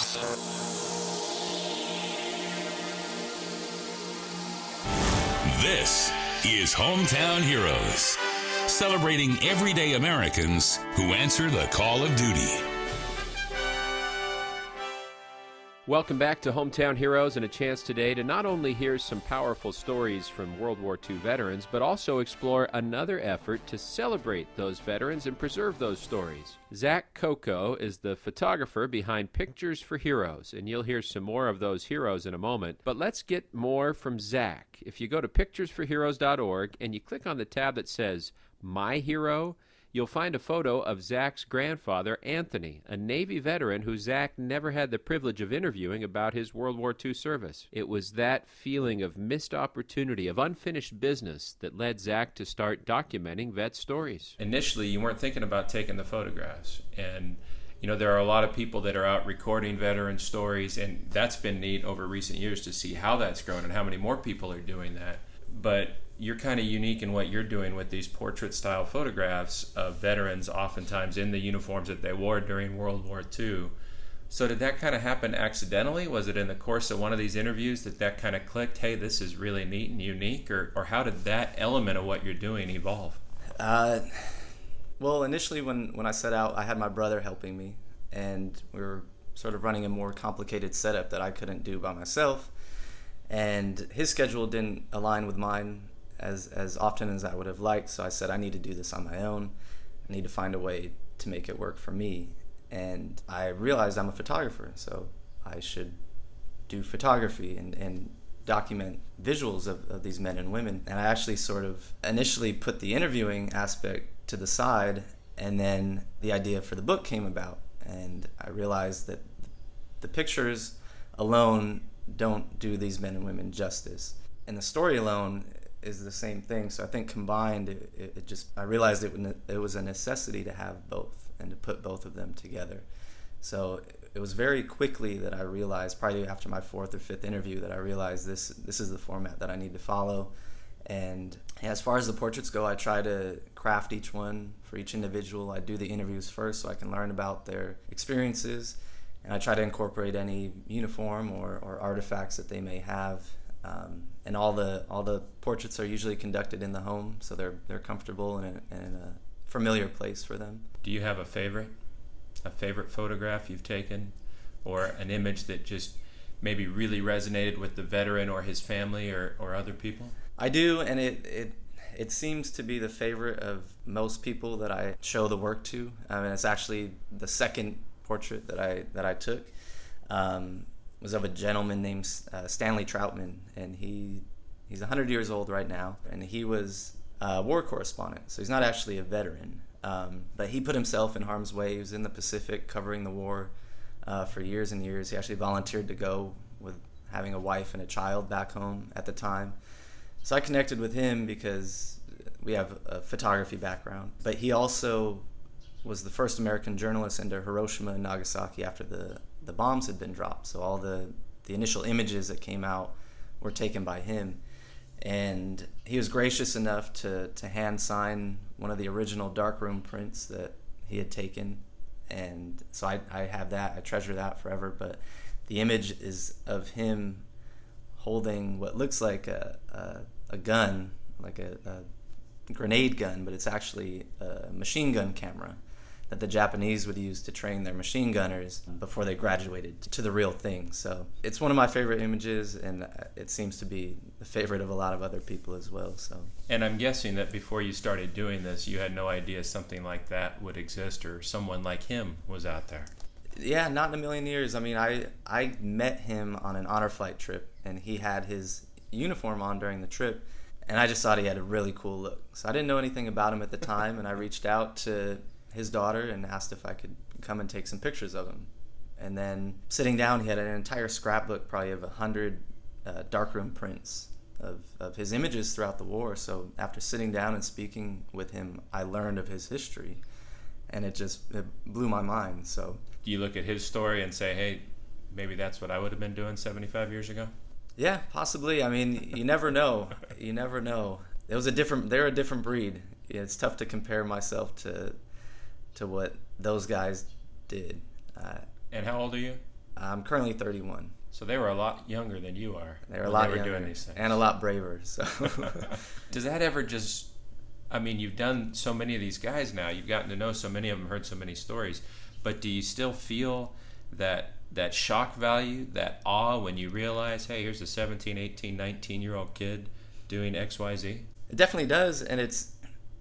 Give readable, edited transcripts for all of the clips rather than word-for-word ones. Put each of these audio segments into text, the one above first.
This is Hometown Heroes, celebrating everyday Americans who answer the call of duty. Welcome back to Hometown Heroes, and a chance today to not only hear some powerful stories from World War II veterans, but also explore another effort to celebrate those veterans and preserve those stories. Zach Coco is the photographer behind Pictures for Heroes, and you'll hear some more of those heroes in a moment. But let's get more from Zach. If you go to picturesforheroes.org and you click on the tab that says My Hero, you'll find a photo of Zach's grandfather, Anthony, a Navy veteran who Zach never had the privilege of interviewing about his World War II service. It was that feeling of missed opportunity, of unfinished business, that led Zach to start documenting vet stories. Initially, you weren't thinking about taking the photographs. And, you know, there are a lot of people that are out recording veteran stories, and that's been neat over recent years to see how that's grown and how many more people are doing that. But you're kind of unique in what you're doing with these portrait-style photographs of veterans, oftentimes in the uniforms that they wore during World War II. So did that kind of happen accidentally? Was it in the course of one of these interviews that kind of clicked, hey, this is really neat and unique? Or how did that element of what you're doing evolve? Well, initially when I set out, I had my brother helping me, and we were sort of running a more complicated setup that I couldn't do by myself. And his schedule didn't align with mine as often as I would have liked, so I said I need to do this on my own. I need to find a way to make it work for me. And I realized I'm a photographer, so I should do photography and document visuals of these men and women. And I actually sort of initially put the interviewing aspect to the side, and then the idea for the book came about. And I realized that the pictures alone don't do these men and women justice. And the story alone is the same thing. So I think combined, I realized it was a necessity to have both and to put both of them together. So it was very quickly that I realized, probably after my fourth or fifth interview, that I realized this is the format that I need to follow. And as far as the portraits go, I try to craft each one for each individual. I do the interviews first so I can learn about their experiences, and I try to incorporate any uniform or artifacts that they may have. And all the portraits are usually conducted in the home, so they're comfortable and in a familiar place for them. Do you have a favorite photograph you've taken, or an image that just maybe really resonated with the veteran or his family or other people? I do, and it seems to be the favorite of most people that I show the work to. I mean, it's actually the second portrait that I took. Was of a gentleman named Stanley Troutman, and he's 100 years old right now, and he was a war correspondent, so he's not actually a veteran, but he put himself in harm's way. He was in the Pacific covering the war for years and years. He actually volunteered to go with having a wife and a child back home at the time. So I connected with him because we have a photography background, but he also was the first American journalist into Hiroshima and Nagasaki after the bombs had been dropped. So all the initial images that came out were taken by him. And he was gracious enough to hand sign one of the original darkroom prints that he had taken. And so I have that. I treasure that forever. But the image is of him holding what looks like a gun, like a grenade gun, but it's actually a machine gun camera that the Japanese would use to train their machine gunners before they graduated to the real thing. So it's one of my favorite images, and it seems to be the favorite of a lot of other people as well. So. And I'm guessing that before you started doing this, you had no idea something like that would exist or someone like him was out there. Yeah, not in a million years. I mean, I met him on an honor flight trip, and he had his uniform on during the trip, and I just thought he had a really cool look. So I didn't know anything about him at the time, and I reached out to his daughter and asked if I could come and take some pictures of him. And then sitting down, he had an entire scrapbook, probably of 100 darkroom prints of his images throughout the war. So after sitting down and speaking with him, I learned of his history, and it blew my mind. So do you look at his story and say, hey, maybe that's what I would have been doing 75 years ago? Yeah, possibly. I mean, you never know. You never know. They're a different breed. Yeah, it's tough to compare myself to what those guys did. And how old are you? I'm currently 31. So they were a lot younger than you are. They were a lot younger younger doing these things. and a lot braver. So, does that ever just? I mean, you've done so many of these guys now. You've gotten to know so many of them, heard so many stories. But do you still feel that shock value, that awe when you realize, hey, here's a 17, 18, 19-year-old kid doing X, Y, Z? It definitely does, and it's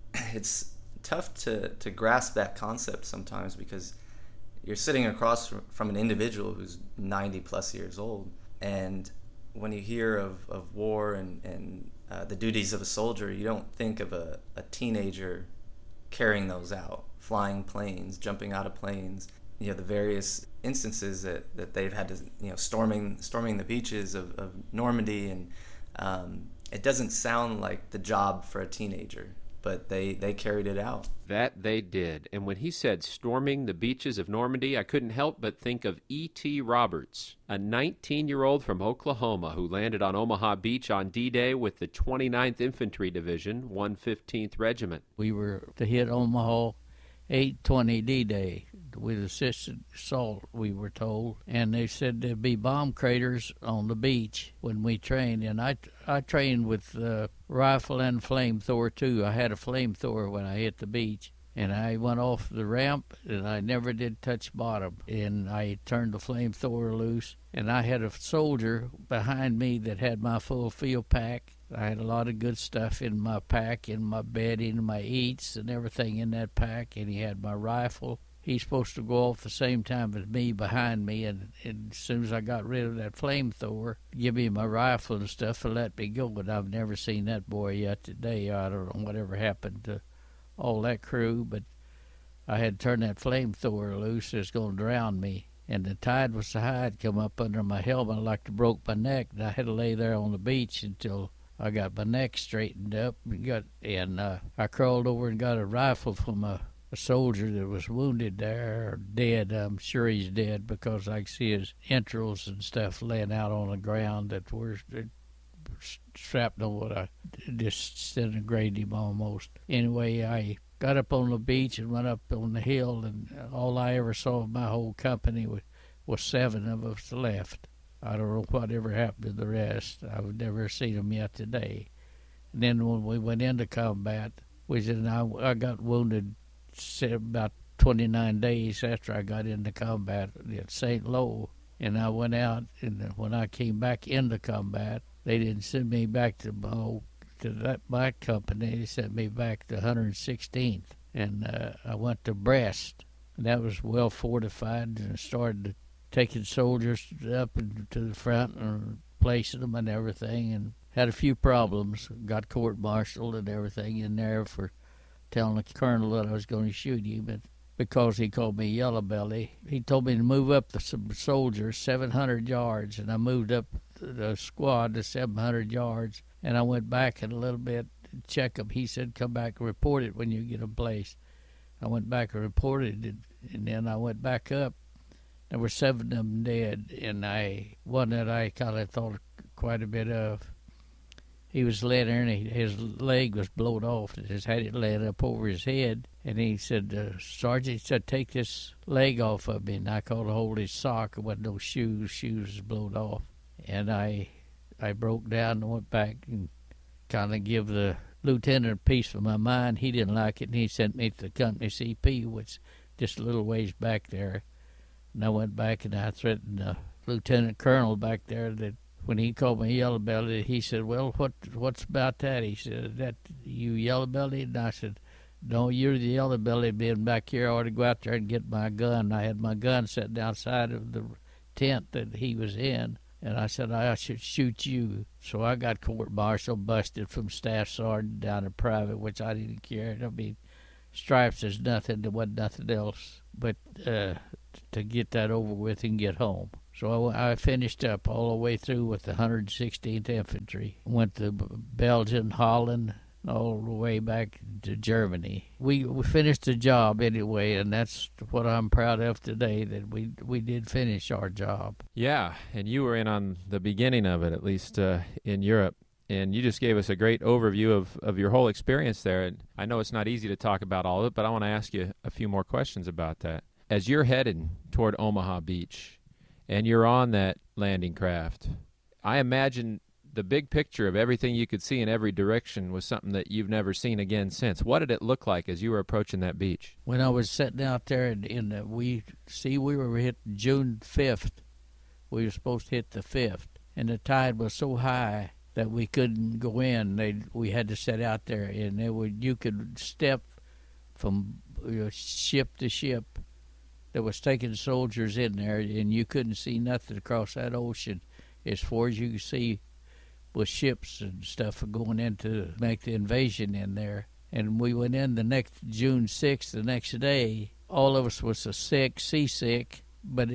tough to grasp that concept sometimes because you're sitting across from an individual who's 90 plus years old, and when you hear of war and the duties of a soldier, you don't think of a teenager carrying those out, flying planes, jumping out of planes, the various instances that they've had to, storming the beaches of Normandy, and it doesn't sound like the job for a teenager, but they carried it out. That they did. And when he said storming the beaches of Normandy, I couldn't help but think of E.T. Roberts, a 19-year-old from Oklahoma who landed on Omaha Beach on D-Day with the 29th Infantry Division, 115th Regiment. We were to hit Omaha 8/20 D-Day with assisted assault, we were told, and they said there'd be bomb craters on the beach when we trained, and I trained with rifle and flamethrower too. I had a flamethrower when I hit the beach, and I went off the ramp, and I never did touch bottom, and I turned the flamethrower loose, and I had a soldier behind me that had my full field pack. I had a lot of good stuff in my pack, in my bedding, my eats, and everything in that pack, and he had my rifle. He's supposed to go off the same time as me behind me, and as soon as I got rid of that flamethrower, give me my rifle and stuff and let me go. But I've never seen that boy yet today. I don't know whatever happened to all that crew, but I had turned that flamethrower loose. It was going to drown me. And the tide was so high, it come up under my helmet like it broke my neck, and I had to lay there on the beach until I got my neck straightened up, and I crawled over and got a rifle from a soldier that was wounded there, or dead. I'm sure he's dead because I could see his entrails and stuff laying out on the ground that were strapped on what I disintegrated him almost. Anyway, I got up on the beach and went up on the hill, and all I ever saw of my whole company was 7 of us left. I don't know whatever happened to the rest. I've never seen them yet today. And then when we went into combat, I got wounded about 29 days after I got into combat at St. Lo. And I went out, and when I came back into combat, they didn't send me back to my company. They sent me back to 116th. And I went to Brest. And that was well fortified, and started taking soldiers up to the front and placing them and everything, and had a few problems. Got court-martialed and everything in there for telling the colonel that I was going to shoot him, but because he called me Yellow Belly. He told me to move up the soldiers 700 yards, and I moved up the squad to 700 yards, and I went back in a little bit to check them. He said, come back and report it when you get them placed. I went back and reported it, and then I went back up. There were 7 of them dead, and one that I kind of thought quite a bit of. He was laying there, and his leg was blowed off. He just had it laying up over his head, and he said, Sergeant, he said, take this leg off of me. And I called to hold his sock. There wasn't no shoes. Shoes was blowed off. And I broke down and went back and kind of give the lieutenant a piece of my mind. He didn't like it, and he sent me to the company CP, which just a little ways back there. And I went back and I threatened the lieutenant colonel back there that when he called me Yellow Belly, he said, well, what's about that? He said, that you Yellow Belly? And I said, no, you're the Yellow Belly being back here. I ought to go out there and get my gun. I had my gun sitting outside of the tent that he was in. And I said, I should shoot you. So I got court-martialed, busted from staff sergeant down to private, which I didn't care. I mean, stripes is nothing. There wasn't nothing else but to get that over with and get home. So I finished up all the way through with the 116th Infantry. Went to Belgium, Holland, all the way back to Germany. We finished the job anyway, and that's what I'm proud of today, that we did finish our job. Yeah, and you were in on the beginning of it, at least in Europe. And you just gave us a great overview of your whole experience there. And I know it's not easy to talk about all of it, but I want to ask you a few more questions about that. As you're headed toward Omaha Beach, and you're on that landing craft. I imagine the big picture of everything you could see in every direction was something that you've never seen again since. What did it look like as you were approaching that beach? When I was sitting out there, we were hit June 5th. We were supposed to hit the 5th, and the tide was so high that we couldn't go in. We had to sit out there, and you could step from ship to ship that was taking soldiers in there, and you couldn't see nothing across that ocean as far as you could see with ships and stuff going in to make the invasion in there. And we went in the next June 6th, the next day. All of us was seasick. But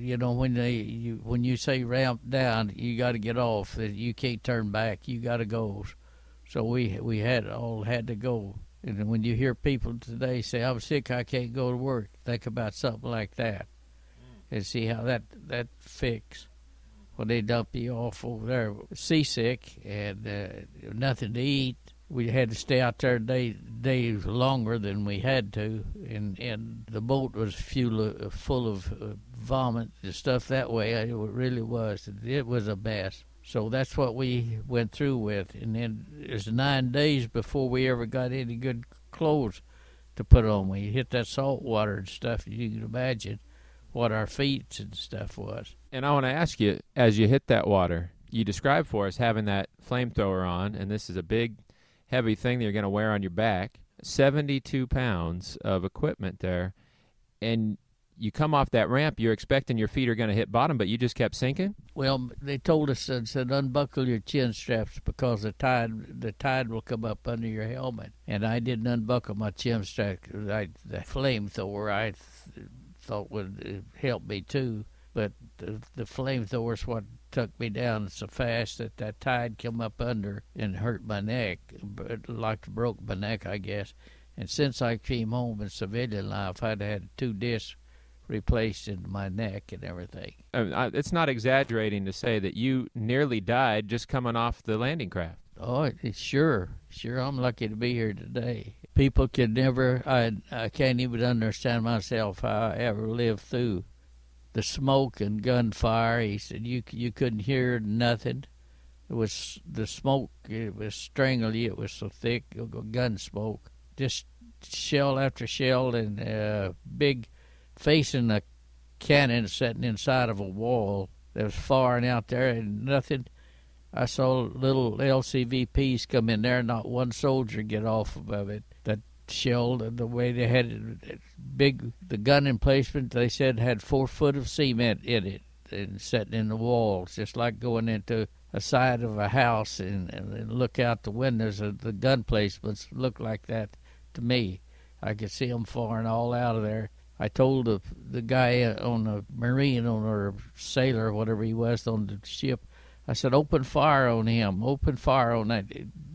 when you say ramp down, you got to get off. You can't turn back. You got to go. So we had to go. And when you hear people today say, "I'm sick, I can't go to work," think about something like that, and see how that fix. When they dump you off over there, seasick and nothing to eat. We had to stay out there days longer than we had to, and the boat was full of vomit and stuff that way. It really was. It was a mess. So that's what we went through with. And then it was 9 days before we ever got any good clothes to put on. We hit that salt water and stuff. You can imagine what our feet and stuff was. And I want to ask you, as you hit that water, you described for us having that flamethrower on, and this is a big, heavy thing that you're going to wear on your back, 72 pounds of equipment there, and you come off that ramp, you're expecting your feet are going to hit bottom, but you just kept sinking? Well, they told us and said unbuckle your chin straps because the tide will come up under your helmet. And I didn't unbuckle my chin strap. The flamethrower I thought would help me too, but the flamethrower is what took me down so fast that tide come up under and hurt my neck, like broke my neck, I guess. And since I came home in civilian life, I'd had 2 discs replaced in my neck and everything. It's not exaggerating to say that you nearly died just coming off the landing craft. Oh, sure. I'm lucky to be here today. People can never, I can't even understand myself how I ever lived through the smoke and gunfire. He said you couldn't hear nothing. It was the smoke, it was strangle you. It was so thick, gun smoke. Just shell after shell and big facing a cannon sitting inside of a wall that was firing out there and nothing. I saw little LCVPs come in there, not one soldier get off of it. That shell, the way they had it, the gun emplacement, they said had 4 foot of cement in it and sitting in the walls, just like going into a side of a house and look out the windows of the gun placements looked like that to me. I could see them firing all out of there. I told the guy on the Marine or sailor, whatever he was on the ship, I said, open fire on him, open fire on that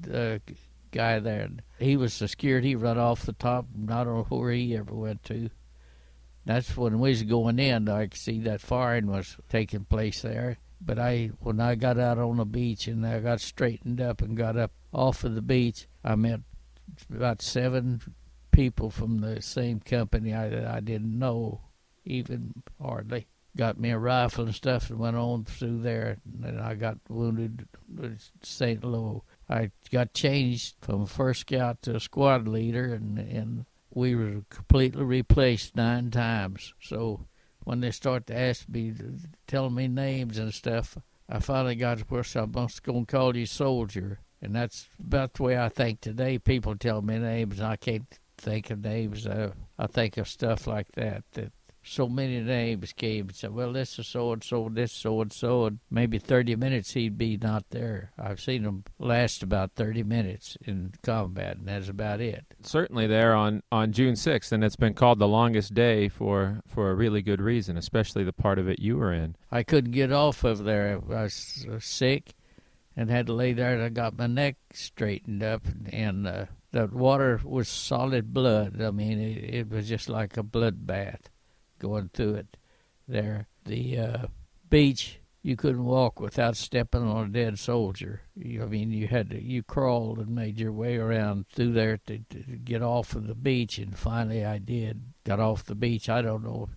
guy there. And he was so scared he run off the top, I don't know where he ever went to. That's when we was going in, I could see that firing was taking place there. But when I got out on the beach and I got straightened up and got up off of the beach, I met about 7 people from the same company I didn't know, even hardly. Got me a rifle and stuff and went on through there. And I got wounded at St. Louis. I got changed from a first scout to a squad leader, and we were completely replaced 9 times. So when they start to ask me, telling me names and stuff, I finally got to where I'm going to call you soldier. And that's about the way I think today. People tell me names, and I can't think of names. I think of stuff like that so many names came and said, well, this is so-and-so, this so-and-so, and maybe 30 minutes he'd be not there. I've seen him last about 30 minutes in combat, and that's about it. Certainly there on June 6th, and it's been called the longest day for a really good reason, especially the part of it you were in. I couldn't get off of there. I was sick and had to lay there, and I got my neck straightened up, and the water was solid blood. I mean, it was just like a bloodbath going through it there. The beach, you couldn't walk without stepping on a dead soldier. You crawled and made your way around through there to get off of the beach, and finally I did. Got off the beach. I don't know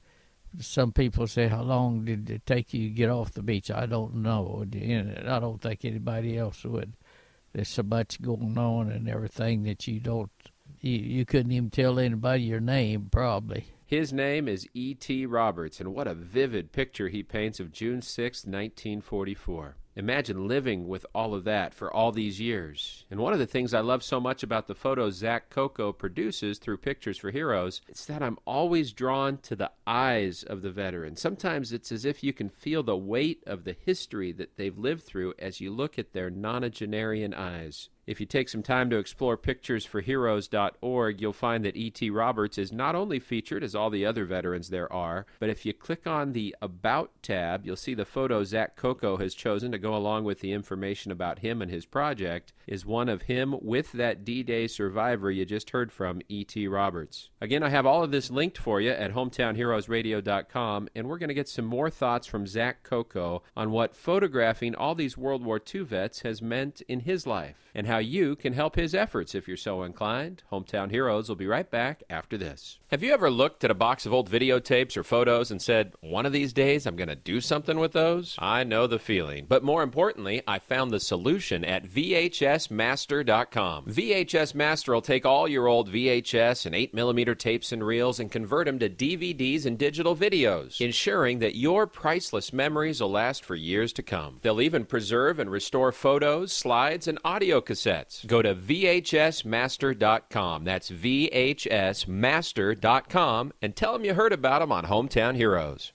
some people say, how long did it take you to get off the beach? I don't know. And I don't think anybody else would. There's so much going on and everything that you couldn't even tell anybody your name, probably. His name is E.T. Roberts, and what a vivid picture he paints of June 6, 1944. Imagine living with all of that for all these years. And one of the things I love so much about the photos Zach Coco produces through Pictures for Heroes is that I'm always drawn to the eyes of the veteran. Sometimes it's as if you can feel the weight of the history that they've lived through as you look at their nonagenarian eyes. If you take some time to explore picturesforheroes.org, you'll find that E.T. Roberts is not only featured as all the other veterans there are, but if you click on the About tab, you'll see the photo Zach Coco has chosen to go along with the information about him and his project is one of him with that D-Day survivor you just heard from, E.T. Roberts. Again, I have all of this linked for you at hometownheroesradio.com, and we're going to get some more thoughts from Zach Coco on what photographing all these World War II vets has meant in his life, and how you can help his efforts if you're so inclined. Hometown Heroes will be right back after this. Have you ever looked at a box of old videotapes or photos and said, one of these days I'm going to do something with those? I know the feeling. But more importantly, I found the solution at VHSmaster.com. VHS Master will take all your old VHS and 8mm tapes and reels and convert them to DVDs and digital videos, ensuring that your priceless memories will last for years to come. They'll even preserve and restore photos, slides, and audio cassettes. Go to VHSmaster.com. That's VHSmaster.com and tell them you heard about them on Hometown Heroes.